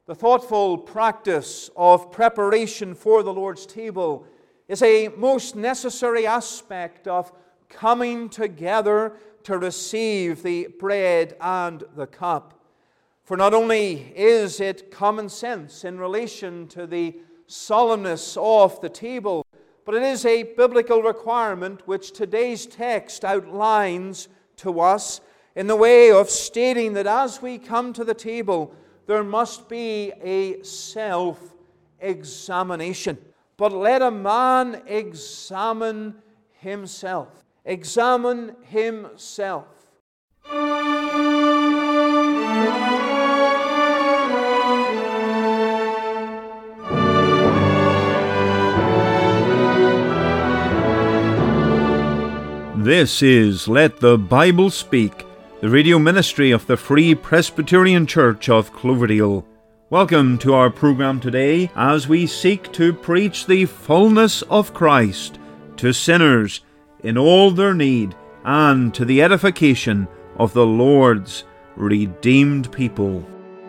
The thoughtful practice of preparation for the Lord's table is a most necessary aspect of coming together to receive the bread and the cup. For not only is it common sense in relation to the solemnness of the table, but it is a biblical requirement which today's text outlines to us in the way of stating that as we come to the table, there must be a self-examination. But let a man examine himself. Examine himself. This is Let the Bible Speak, the radio ministry of the Free Presbyterian Church of Cloverdale. Welcome to our program today as we seek to preach the fullness of Christ to sinners in all their need and to the edification of the Lord's redeemed people.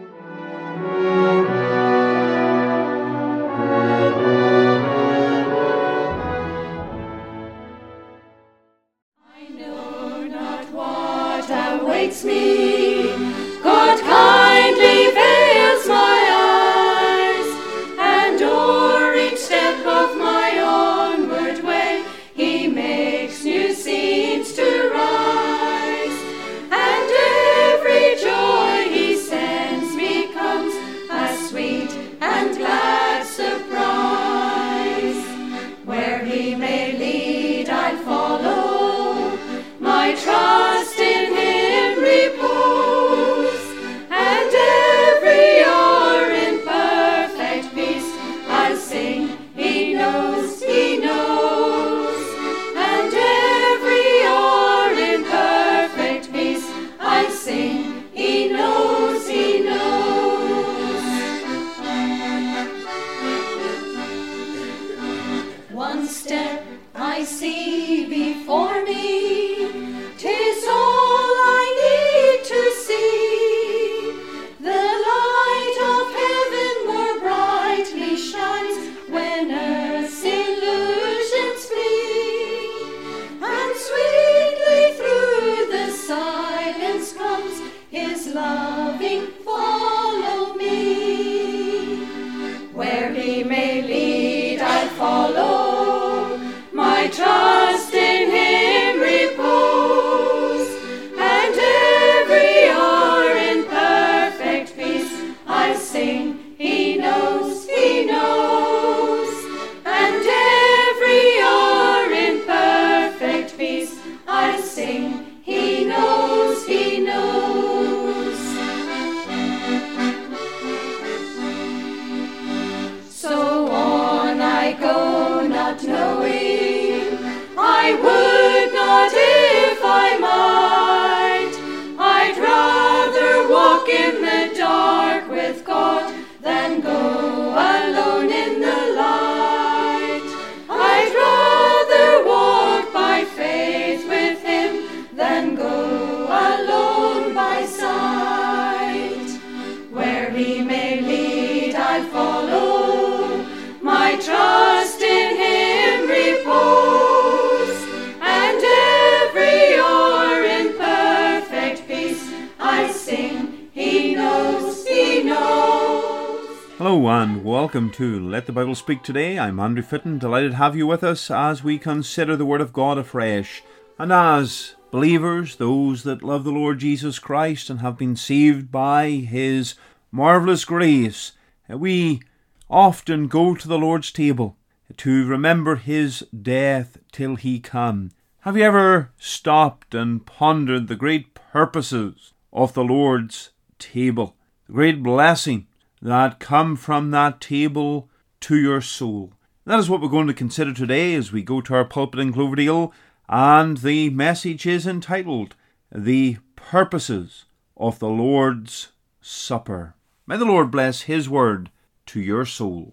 Hello and welcome to Let the Bible Speak today. I'm Andrew Fitton, delighted to have you with us as we consider the Word of God afresh. And as believers, those that love the Lord Jesus Christ and have been saved by His marvellous grace, we often go to the Lord's table to remember His death till He come. Have you ever stopped and pondered the great purposes of the Lord's table? The great blessing that come from that table to your soul. That is what we're going to consider today as we go to our pulpit in Cloverdale, and the message is entitled, The Purposes of the Lord's Supper. May the Lord bless His word to your soul.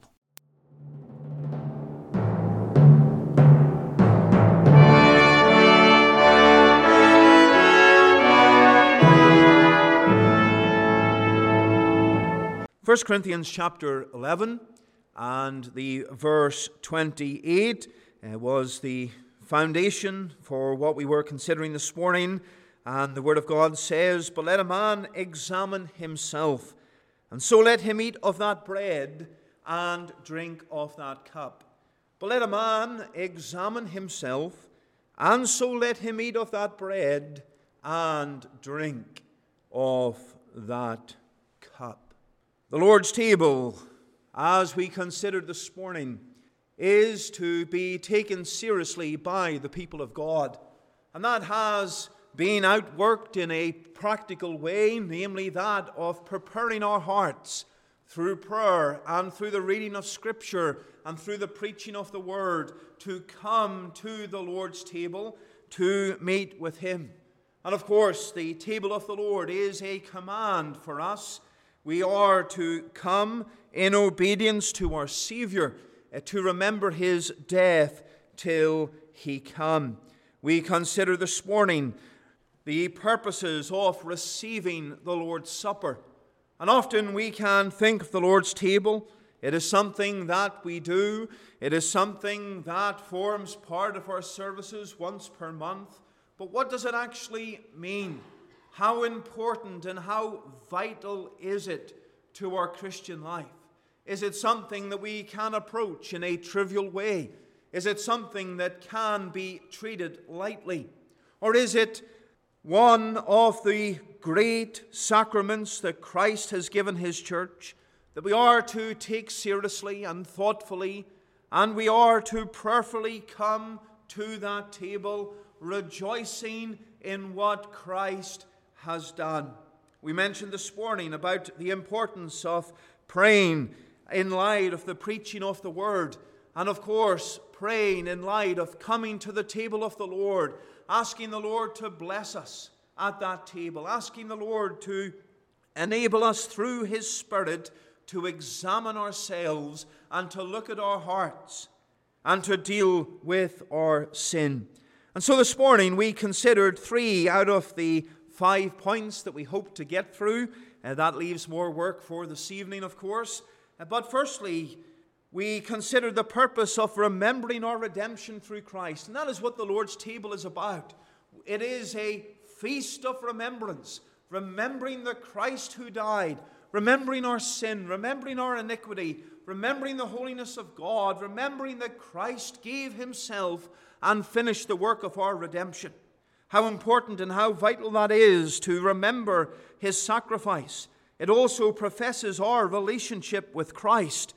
1 Corinthians chapter 11 and the verse 28 was the foundation for what we were considering this morning. And the Word of God says, "But let a man examine himself, and so let him eat of that bread and drink of that cup." But let a man examine himself, and so let him eat of that bread and drink of that cup. The Lord's table, as we considered this morning, is to be taken seriously by the people of God. And that has been outworked in a practical way, namely that of preparing our hearts through prayer and through the reading of Scripture and through the preaching of the Word to come to the Lord's table to meet with Him. And of course, the table of the Lord is a command for us. We are to come in obedience to our Savior, to remember His death till He come. We consider this morning the purposes of receiving the Lord's Supper. And often we can think of the Lord's table. It is something that we do. It is something that forms part of our services once per month. But what does it actually mean? How important and how vital is it to our Christian life? Is it something that we can approach in a trivial way? Is it something that can be treated lightly? Or is it one of the great sacraments that Christ has given His church that we are to take seriously and thoughtfully, and we are to prayerfully come to that table rejoicing in what Christ has done? We mentioned this morning about the importance of praying in light of the preaching of the Word, and of course praying in light of coming to the table of the Lord, asking the Lord to bless us at that table, asking the Lord to enable us through His Spirit to examine ourselves and to look at our hearts and to deal with our sin. And so this morning we considered 3 out of the 5 points that we hope to get through. That leaves more work for this evening, of course. But firstly, we considered the purpose of remembering our redemption through Christ. And that is what the Lord's table is about. It is a feast of remembrance, remembering the Christ who died, remembering our sin, remembering our iniquity, remembering the holiness of God, remembering that Christ gave Himself and finished the work of our redemption. How important and how vital that is to remember His sacrifice. It also professes our relationship with Christ,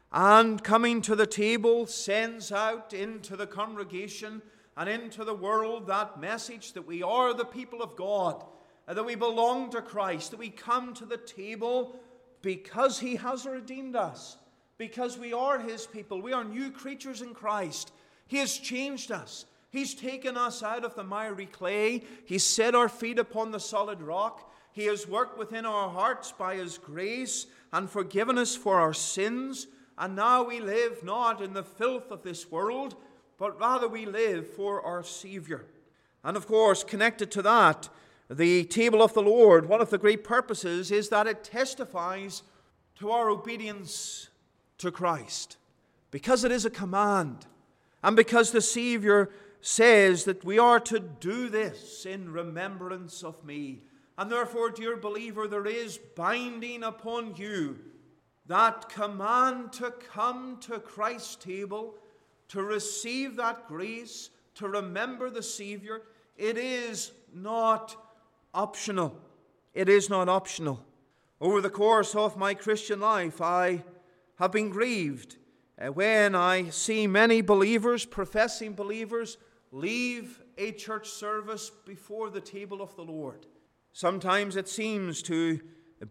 and coming to the table sends out into the congregation and into the world that message that we are the people of God, that we belong to Christ, that we come to the table because He has redeemed us, because we are His people. We are new creatures in Christ. He has changed us. He's taken us out of the miry clay. He's set our feet upon the solid rock. He has worked within our hearts by His grace and forgiven us for our sins. And now we live not in the filth of this world, but rather we live for our Savior. And of course, connected to that, the table of the Lord, one of the great purposes is that it testifies to our obedience to Christ. Because it is a command, and because the Savior says that we are to do this in remembrance of me. And therefore, dear believer, there is binding upon you that command to come to Christ's table, to receive that grace, to remember the Savior. It is not optional. It is not optional. Over the course of my Christian life, I have been grieved when I see many believers, professing believers, leave a church service before the table of the Lord. Sometimes it seems to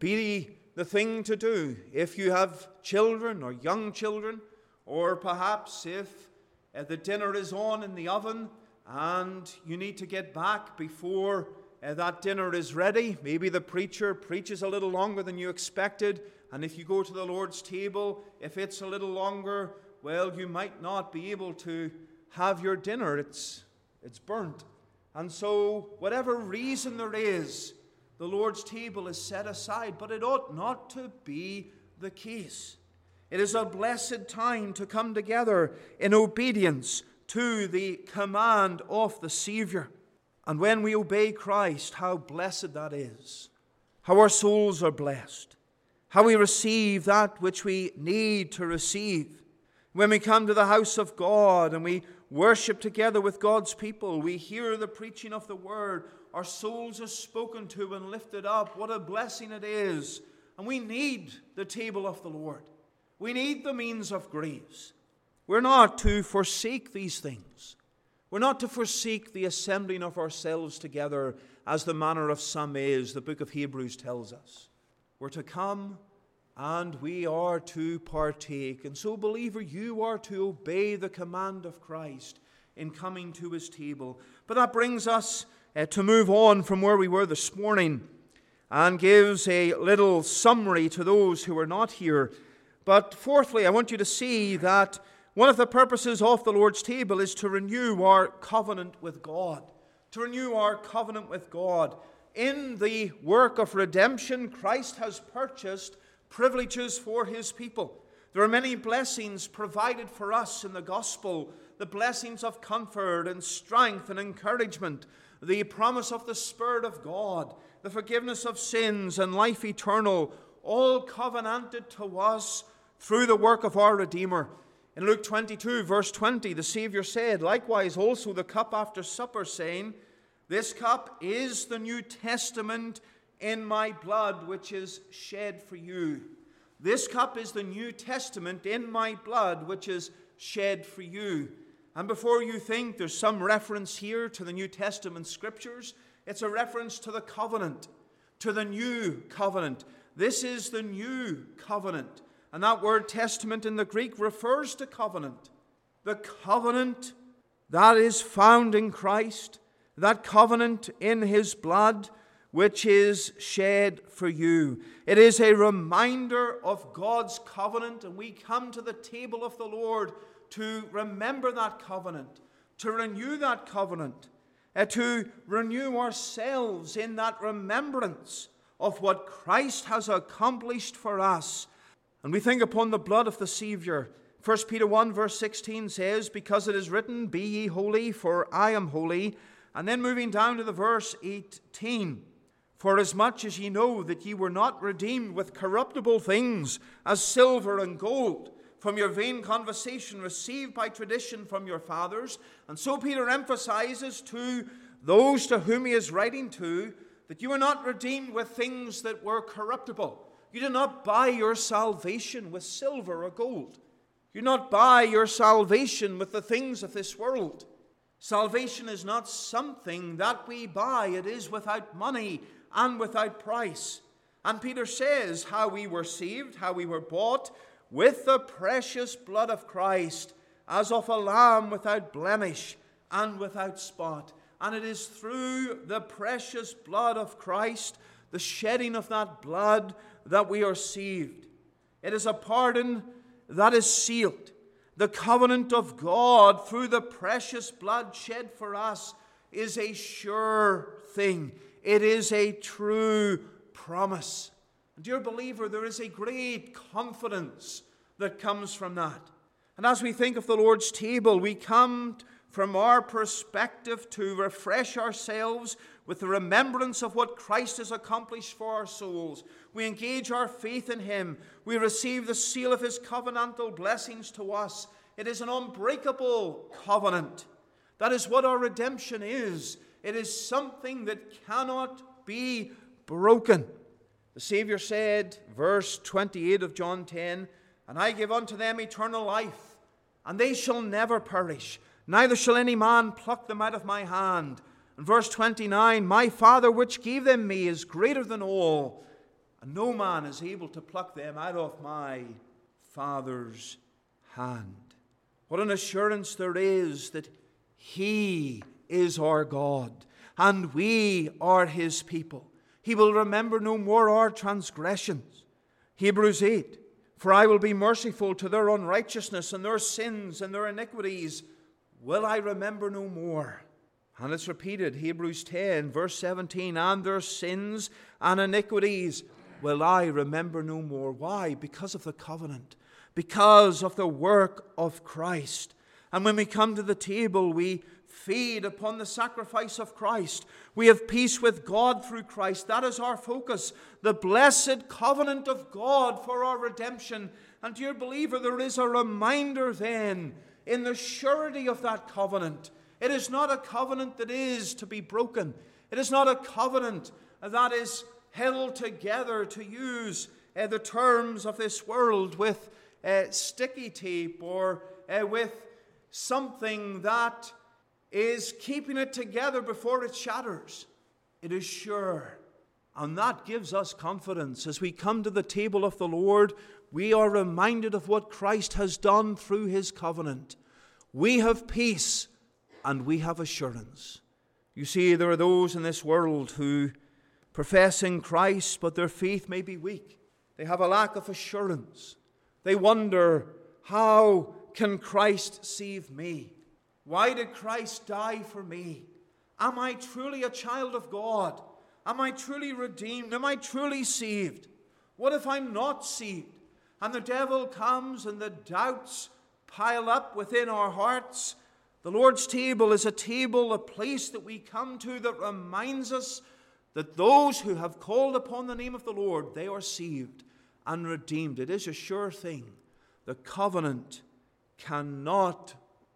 be the thing to do if you have children or young children, or perhaps if the dinner is on in the oven and you need to get back before that dinner is ready. Maybe the preacher preaches a little longer than you expected, and if you go to the Lord's table, if it's a little longer, well, you might not be able to have your dinner. It's burnt. And so, whatever reason there is, the Lord's table is set aside, but it ought not to be the case. It is a blessed time to come together in obedience to the command of the Savior. And when we obey Christ, how blessed that is. How our souls are blessed. How we receive that which we need to receive. When we come to the house of God and we worship together with God's people, we hear the preaching of the Word, our souls are spoken to and lifted up. What a blessing it is. And we need the table of the Lord. We need the means of grace. We're not to forsake these things. We're not to forsake the assembling of ourselves together as the manner of some is, the book of Hebrews tells us. We're to come and we are to partake. And so, believer, you are to obey the command of Christ in coming to his table. But that brings us to move on from where we were this morning and gives a little summary to those who are not here. But fourthly, I want you to see that one of the purposes of the Lord's table is to renew our covenant with God. To renew our covenant with God. In the work of redemption, Christ has purchased privileges for his people. There are many blessings provided for us in the gospel. The blessings of comfort and strength and encouragement. The promise of the Spirit of God. The forgiveness of sins and life eternal. All covenanted to us through the work of our Redeemer. In Luke 22, verse 20, the Savior said, likewise also the cup after supper, saying, this cup is the New Testament in my blood, which is shed for you. This cup is the New Testament in my blood, which is shed for you. And before you think there's some reference here to the New Testament scriptures, it's a reference to the covenant, to the new covenant. This is the new covenant. And that word testament in the Greek refers to covenant. The covenant that is found in Christ, that covenant in his blood, which is shed for you. It is a reminder of God's covenant, and we come to the table of the Lord to remember that covenant, to renew that covenant, to renew ourselves in that remembrance of what Christ has accomplished for us. And we think upon the blood of the Savior. 1 Peter 1 verse 16 says, because it is written, be ye holy, for I am holy. And then moving down to the verse 18, for as much as ye know that ye were not redeemed with corruptible things, as silver and gold, from your vain conversation received by tradition from your fathers. And so Peter emphasizes to those to whom he is writing to, that you are not redeemed with things that were corruptible. You do not buy your salvation with silver or gold. You do not buy your salvation with the things of this world. Salvation is not something that we buy. It is without money and without price. And Peter says how we were saved, how we were bought with the precious blood of Christ, as of a lamb without blemish and without spot. And it is through the precious blood of Christ, the shedding of that blood, that we are saved. It is a pardon that is sealed. The covenant of God through the precious blood shed for us is a sure thing. It is a true promise. And dear believer, there is a great confidence that comes from that. And as we think of the Lord's table, we come from our perspective to refresh ourselves with the remembrance of what Christ has accomplished for our souls. We engage our faith in him. We receive the seal of his covenantal blessings to us. It is an unbreakable covenant. That is what our redemption is. It is something that cannot be broken. The Savior said, verse 28 of John 10, and I give unto them eternal life, and they shall never perish, neither shall any man pluck them out of my hand. And verse 29, my Father which gave them me is greater than all, and no man is able to pluck them out of my Father's hand. What an assurance there is that he is our God, and we are his people. He will remember no more our transgressions. Hebrews 8, for I will be merciful to their unrighteousness, and their sins and their iniquities will I remember no more. And it's repeated, Hebrews 10, verse 17, and their sins and iniquities will I remember no more. Why? Because of the covenant, because of the work of Christ. And when we come to the table, we feed upon the sacrifice of Christ. We have peace with God through Christ. That is our focus, the blessed covenant of God for our redemption. And dear believer, there is a reminder then in the surety of that covenant. It is not a covenant that is to be broken. It is not a covenant that is held together, to use the terms of this world, with sticky tape or with something that is keeping it together before it shatters. It is sure. And that gives us confidence. As we come to the table of the Lord, we are reminded of what Christ has done through his covenant. We have peace and we have assurance. You see, there are those in this world who professing Christ, but their faith may be weak. They have a lack of assurance. They wonder, how can Christ save me? Why did Christ die for me? Am I truly a child of God? Am I truly redeemed? Am I truly saved? What if I'm not saved? And the devil comes and the doubts pile up within our hearts. The Lord's table is a table, a place that we come to that reminds us that those who have called upon the name of the Lord, they are saved and redeemed. It is a sure thing. The covenant cannot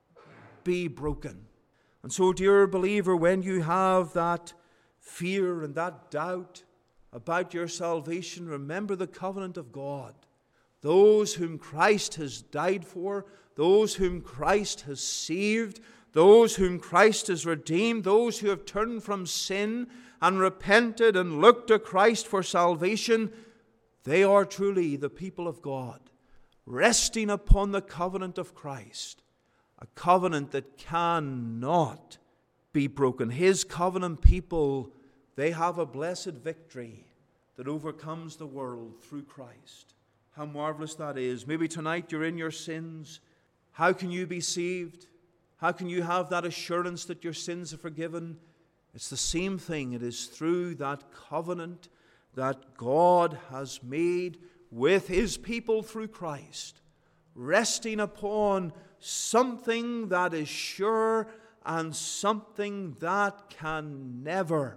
be broken. And so, dear believer, when you have that fear and that doubt about your salvation, remember the covenant of God. Those whom Christ has died for, those whom Christ has saved, those whom Christ has redeemed, those who have turned from sin and repented and looked to Christ for salvation, they are truly the people of God, resting upon the covenant of Christ, a covenant that cannot be broken. His covenant people, they have a blessed victory that overcomes the world through Christ. How marvelous that is. Maybe tonight you're in your sins. How can you be saved? How can you have that assurance that your sins are forgiven? It's the same thing. It is through that covenant that God has made with his people through Christ, resting upon something that is sure and something that can never,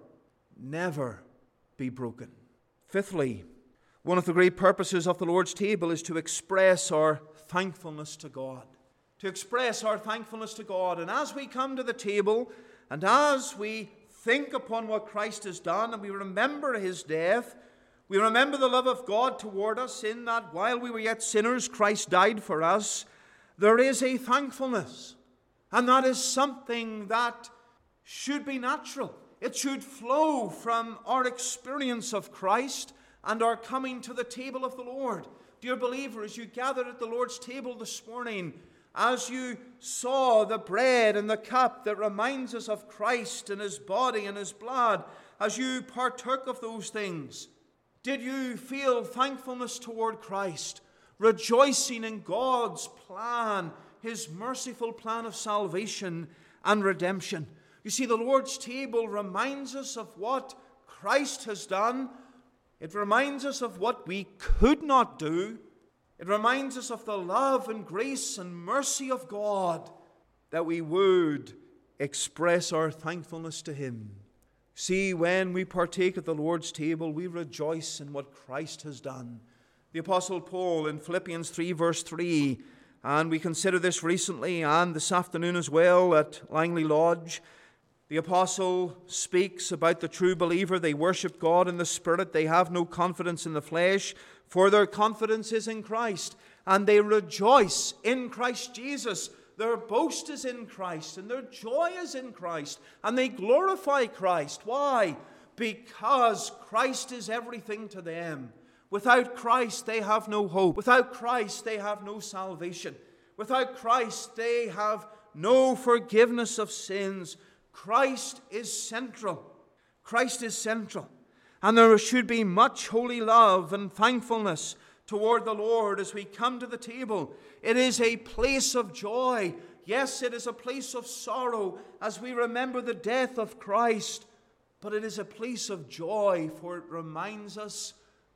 never be broken. Fifthly, one of the great purposes of the Lord's table is to express our thankfulness to God. To express our thankfulness to God. And as we come to the table, and as we think upon what Christ has done, and we remember his death, we remember the love of God toward us, in that while we were yet sinners, Christ died for us. There is a thankfulness. And that is something that should be natural. It should flow from our experience of Christ and our coming to the table of the Lord. Dear believer, as you gathered at the Lord's table this morning, as you saw the bread and the cup that reminds us of Christ and his body and his blood, as you partook of those things, did you feel thankfulness toward Christ, rejoicing in God's plan, his merciful plan of salvation and redemption? You see, the Lord's table reminds us of what Christ has done. It reminds us of what we could not do. It reminds us of the love and grace and mercy of God, that we would express our thankfulness to him. See, when we partake of the Lord's table, we rejoice in what Christ has done. The Apostle Paul in Philippians 3 verse 3, and we considered this recently and this afternoon as well at Langley Lodge. The apostle speaks about the true believer. They worship God in the Spirit. They have no confidence in the flesh, for their confidence is in Christ. And they rejoice in Christ Jesus. Their boast is in Christ, and their joy is in Christ. And they glorify Christ. Why? Because Christ is everything to them. Without Christ, they have no hope. Without Christ, they have no salvation. Without Christ, they have no forgiveness of sins. Christ is central. Christ is central. And there should be much holy love and thankfulness toward the Lord as we come to the table. It is a place of joy. Yes, it is a place of sorrow as we remember the death of Christ. But it is a place of joy, for it reminds us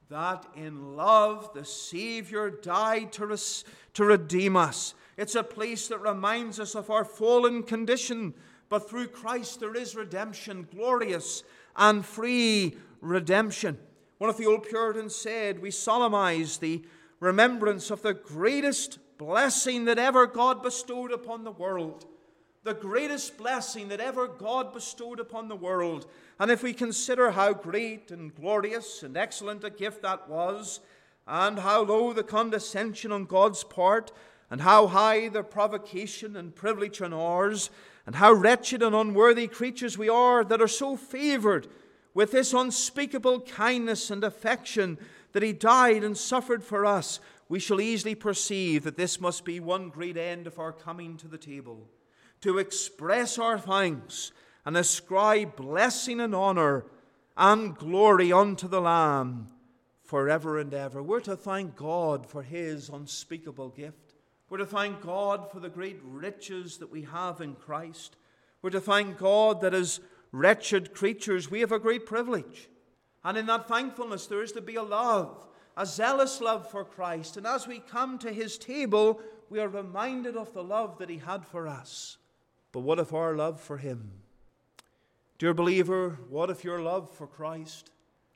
that in love the Savior died to redeem us. It's a place that reminds us of our fallen condition, but through Christ there is redemption, glorious and free redemption. One of the old Puritans said, we solemnize the remembrance of the greatest blessing that ever God bestowed upon the world. The greatest blessing that ever God bestowed upon the world. And if we consider how great and glorious and excellent a gift that was, and how low the condescension on God's part, and how high the provocation and privilege on ours, and how wretched and unworthy creatures we are that are so favored with this unspeakable kindness and affection that He died and suffered for us, we shall easily perceive that this must be one great end of our coming to the table, to express our thanks and ascribe blessing and honor and glory unto the Lamb forever and ever. We're to thank God for His unspeakable gift. We're to thank God for the great riches that we have in Christ. We're to thank God that as wretched creatures we have a great privilege. And in that thankfulness there is to be a love, a zealous love for Christ. And as we come to His table, we are reminded of the love that He had for us. But what of our love for Him? Dear believer, what of your love for Christ?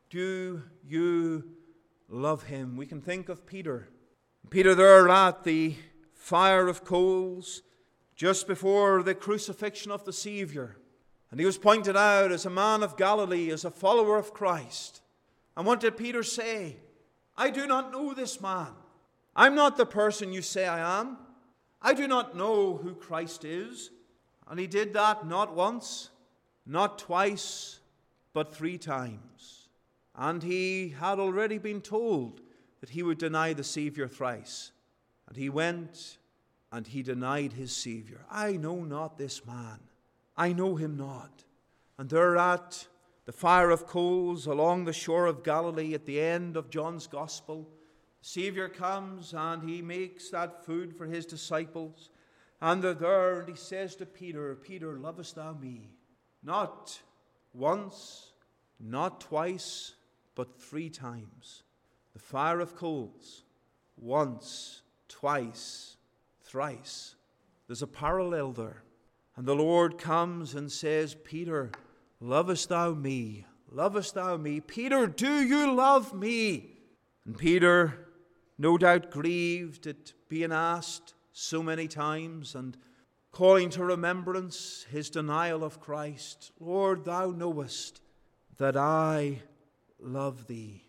Do you love Him? We can think of Peter. Peter there at the fire of coals just before the crucifixion of the Savior. And he was pointed out as a man of Galilee, as a follower of Christ. And what did Peter say? I do not know this man. I'm not the person you say I am. I do not know who Christ is. And he did that not once, not twice, but 3 times. And he had already been told that he would deny the Savior thrice. And he went and he denied his Savior. I know not this man. I know him not. And there at the fire of coals along the shore of Galilee at the end of John's Gospel, the Savior comes and he makes that food for his disciples. And they're there and he says to Peter, Peter, lovest thou me? Not once, not twice, but 3 times. The fire of coals, once, twice, thrice. There's a parallel there. And the Lord comes and says, Peter, lovest thou me? Lovest thou me? Peter, do you love me? And Peter, no doubt grieved at being asked so many times and calling to remembrance his denial of Christ. Lord, thou knowest that I love thee.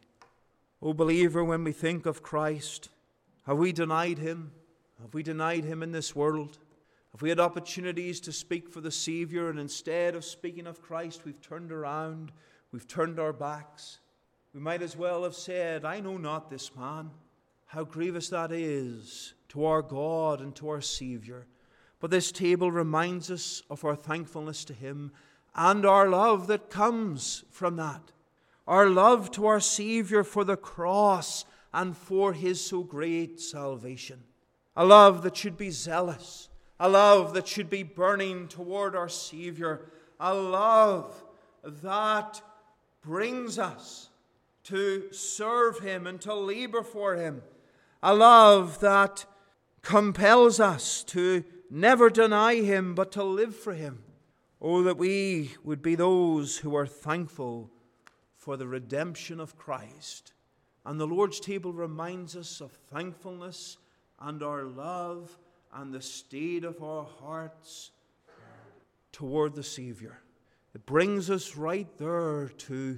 O believer, when we think of Christ, have we denied him? Have we denied him in this world? Have we had opportunities to speak for the Savior, and instead of speaking of Christ, we've turned around, we've turned our backs? We might as well have said, I know not this man. How grievous that is to our God and to our Savior. But this table reminds us of our thankfulness to Him and our love that comes from that. Our love to our Savior for the cross and for His so great salvation. A love that should be zealous. A love that should be burning toward our Savior. A love that brings us to serve Him and to labor for Him. A love that compels us to never deny Him, but to live for Him. Oh, that we would be those who are thankful for the redemption of Christ. And the Lord's table reminds us of thankfulness and our love and the state of our hearts toward the Savior. It brings us right there to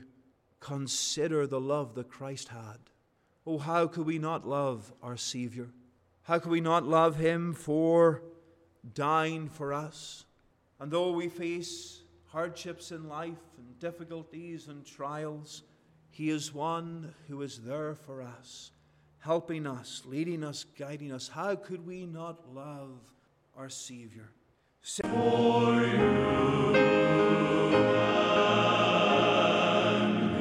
consider the love that Christ had. Oh, how could we not love our Savior? How could we not love Him for dying for us? And though we face hardships in life and difficulties and trials, He is one who is there for us, helping us, leading us, guiding us. How could we not love our Savior? For you and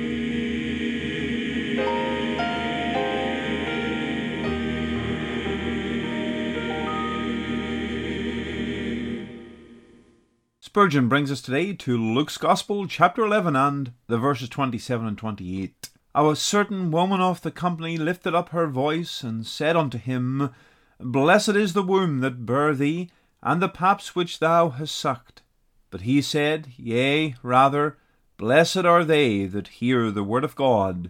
me. Spurgeon brings us today to Luke's Gospel, chapter 11, and the verses 27 and 28. A certain woman of the company lifted up her voice, and said unto him, Blessed is the womb that bare thee, and the paps which thou hast sucked. But he said, Yea, rather, blessed are they that hear the word of God,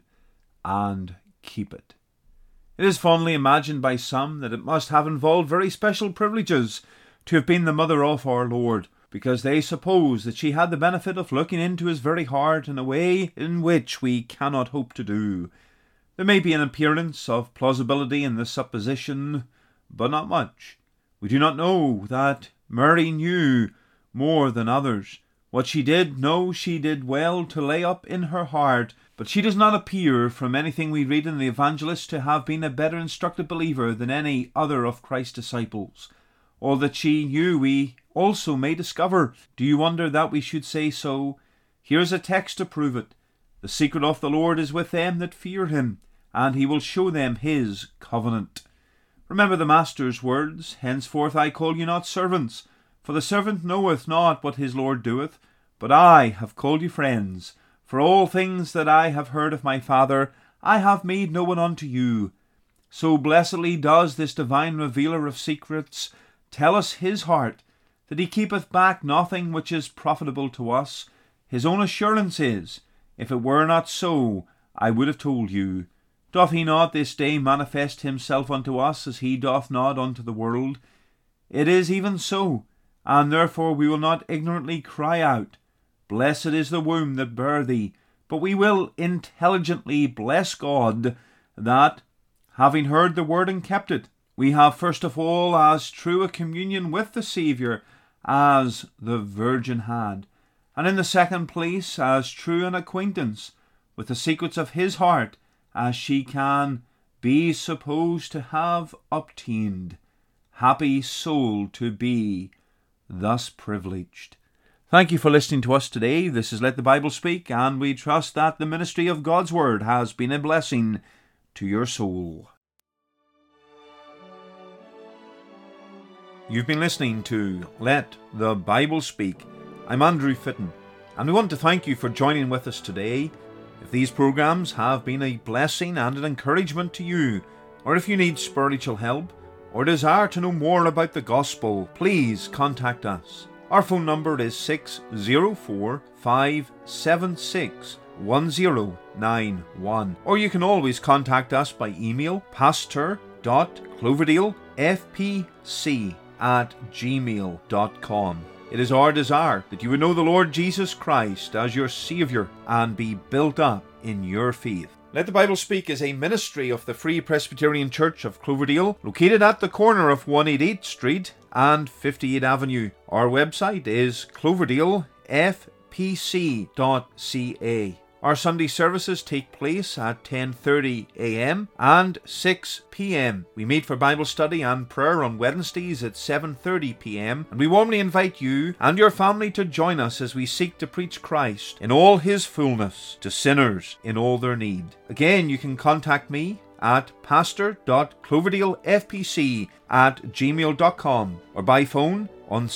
and keep it. It is fondly imagined by some that it must have involved very special privileges to have been the mother of our Lord, because they suppose that she had the benefit of looking into his very heart in a way in which we cannot hope to do. There may be an appearance of plausibility in this supposition, but not much. We do not know that Mary knew more than others. What she did know, she did well to lay up in her heart, but she does not appear, from anything we read in the evangelists, to have been a better instructed believer than any other of Christ's disciples. All that she knew we also may discover. Do you wonder that we should say so? Here is a text to prove it. The secret of the Lord is with them that fear him, and he will show them his covenant. Remember the Master's words, Henceforth I call you not servants, for the servant knoweth not what his Lord doeth, but I have called you friends. For all things that I have heard of my Father, I have made known unto you. So blessedly does this divine revealer of secrets tell us his heart, that he keepeth back nothing which is profitable to us. His own assurance is, If it were not so, I would have told you. Doth he not this day manifest himself unto us, as he doth not unto the world? It is even so, and therefore we will not ignorantly cry out, Blessed is the womb that bare thee, but we will intelligently bless God that, having heard the word and kept it, we have first of all as true a communion with the Saviour as the Virgin had, and in the second place as true an acquaintance with the secrets of his heart as she can be supposed to have obtained. Happy soul to be thus privileged. Thank you for listening to us today. This is Let the Bible Speak, and we trust that the ministry of God's Word has been a blessing to your soul. You've been listening to Let the Bible Speak. I'm Andrew Fitton, and we want to thank you for joining with us today. If these programs have been a blessing and an encouragement to you, or if you need spiritual help, or desire to know more about the gospel, please contact us. Our phone number is 604-576-1091, or you can always contact us by email, pastor.cloverdalefpc@gmail.com. It is our desire that you would know the Lord Jesus Christ as your Saviour and be built up in your faith. Let the Bible Speak is a ministry of the Free Presbyterian Church of Cloverdale, located at the corner of 188 Street and 58 Avenue. Our website is cloverdalefpc.ca. Our Sunday services take place at 10:30 a.m. and 6 p.m. We meet for Bible study and prayer on Wednesdays at 7:30 p.m. and we warmly invite you and your family to join us as we seek to preach Christ in all his fullness to sinners in all their need. Again, you can contact me at pastor.cloverdalefpc@gmail.com or by phone on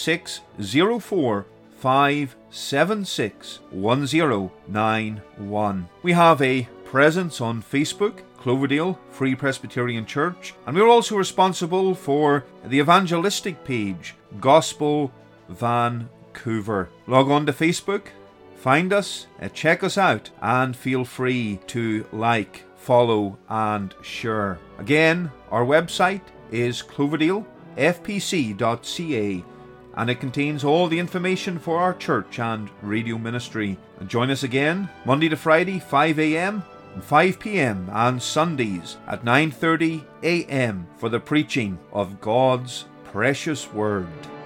604-576-1091. We have a presence on Facebook, Cloverdale Free Presbyterian Church, and we are also responsible for the evangelistic page, Gospel Vancouver. Log on to Facebook, find us, check us out, and feel free to like, follow, and share. Again, our website is cloverdalefpc.ca, and it contains all the information for our church and radio ministry. And join us again Monday to Friday, 5 a.m. and 5 p.m. and Sundays at 9:30 a.m. for the preaching of God's precious Word.